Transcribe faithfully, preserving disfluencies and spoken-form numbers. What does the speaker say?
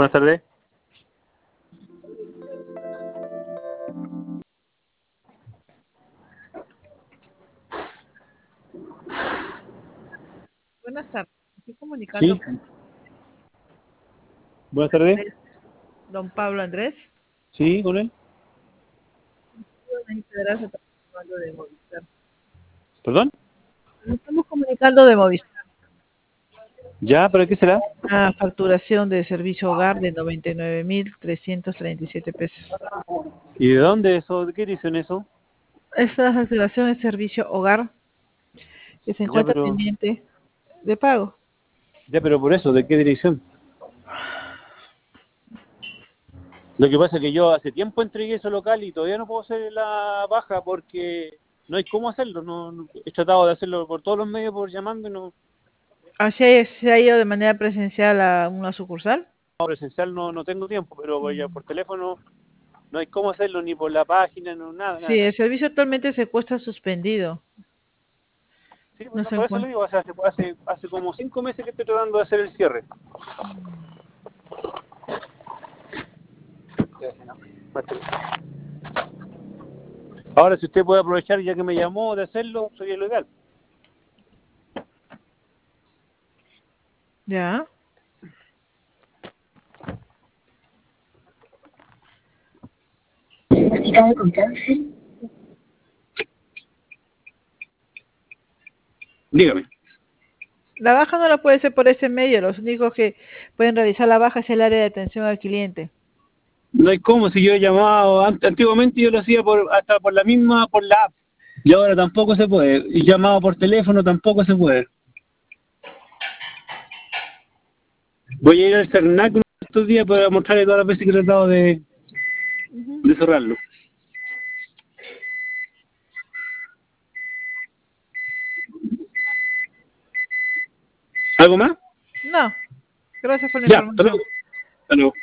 Buenas tardes. Buenas tardes. Estoy comunicando Sí. Buenas tardes. con don Pablo Andrés. Sí, con él. De Movistar. ¿Perdón? Nos estamos comunicando de Movistar. Ya, ¿pero qué será? Una facturación de servicio hogar de noventa y nueve mil trescientos treinta y siete pesos. ¿Y de dónde eso? ¿De qué dicen eso? Esta facturación es servicio hogar que se Ya, encuentra pero... pendiente de pago. Ya, pero por eso, ¿de qué dirección? Lo que pasa es que yo hace tiempo entregué ese local y todavía no puedo hacer la baja porque no hay cómo hacerlo. No, no- he tratado de hacerlo por todos los medios, por llamando y no... ¿Así se ha ido de manera presencial a una sucursal? no, presencial no, no tengo tiempo, pero ya por teléfono no hay cómo hacerlo ni por la página, no, nada, Sí, nada. el servicio actualmente se encuentra suspendido. Sí, pues No no, se por eso lo encuentra. digo, o sea, hace, hace, hace como cinco meses que estoy tratando de hacer el cierre. Ahora, si usted puede aprovechar, ya que me llamó, de hacerlo, sería lo ideal. Ya. ¿Necesita algo entonces? Dígame. La baja no la puede hacer por ese medio. Los únicos que pueden realizar la baja es el área de atención al cliente. No hay cómo, si yo he llamado, an- antiguamente yo lo hacía por hasta por la misma, por la app, y ahora tampoco se puede. Y llamado por teléfono tampoco se puede. Voy a ir al Cernac estos días para mostrarle todas las veces que he tratado de, Uh-huh. de cerrarlo. ¿Algo más? No, gracias por la Ya, hasta información. luego. Hasta luego.